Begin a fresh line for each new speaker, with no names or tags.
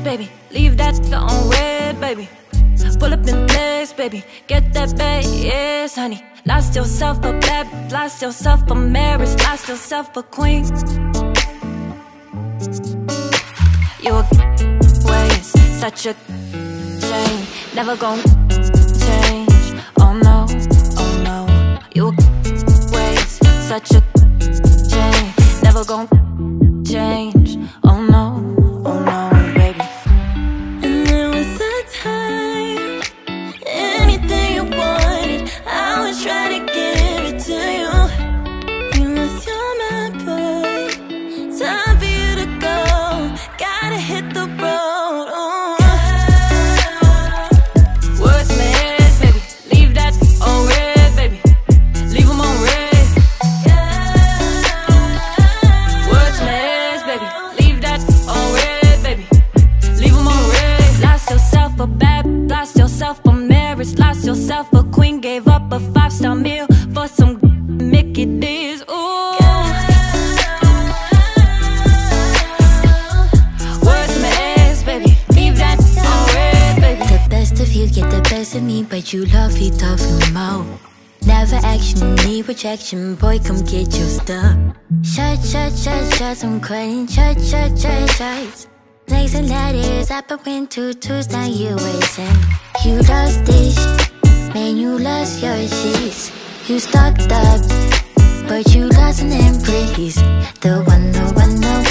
baby. Leave that on red, baby. Pull up in place, baby. Get that bag, yes, honey. Lost yourself a bad, lost yourself a marriage, lost yourself a queen. You a ways, such a change, never gon' change. Oh no, oh no. You a ways, such a change, never gon' change. Oh no, oh no, baby.
And there was a time, anything you wanted, I would try to give it to you. You lost your mind, boy. Time for you to go. Gotta hit the road.
Words in my head, baby. Leave that on red, baby. Leave 'em on red. Words in my head, baby. Leave that on red, baby. Leave 'em on red. Lost yourself a bad, lost yourself a marriage, lost yourself a queen. Gave up a 5-star meal for some Mickey D's. Ooh. Words in my ass, baby. Leave that on red, baby.
The best of you get the best of me, but you love it tough and more. Never action, need rejection, boy, come get your stuff. Shut, I'm quitting, shut. Legs and ladders, up and went to twos, now you wasting. You lost this, man, you lost your sheets. You stocked up, but you lost an embrace. The one